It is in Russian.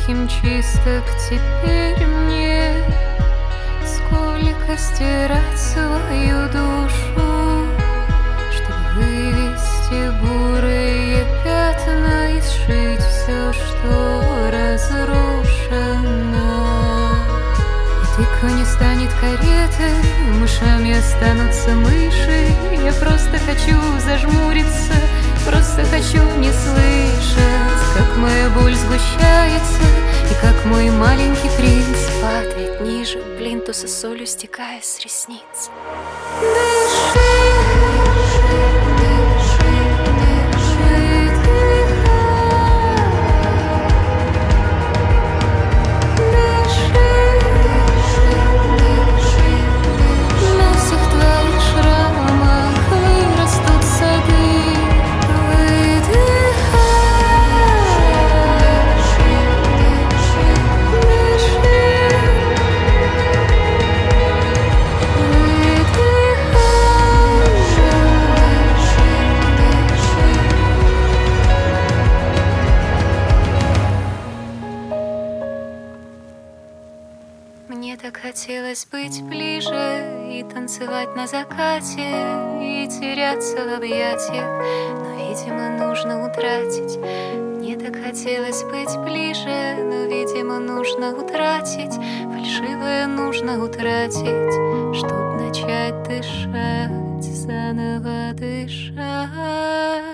химчисток теперь мне. Сколько стирать свою душу, чтобы вывести бурые пятна и сшить все, что разрушено. И тыква не станет каретой, мышами останутся мыши. Я просто хочу зажмуриться, просто хочу не слышать, как моя боль сгущается и как мой маленький принц падает ниже плинтуса, солью стекая с ресниц. Дыши, дыши, дыши, дыши, дыши. На всех твоих шрамах вырастут сады. Мне так хотелось быть ближе и танцевать на закате, и теряться в объятиях, но, видимо, нужно утратить. Мне так хотелось быть ближе, но, видимо, нужно утратить. Фальшивое нужно утратить, чтоб начать дышать, заново дышать.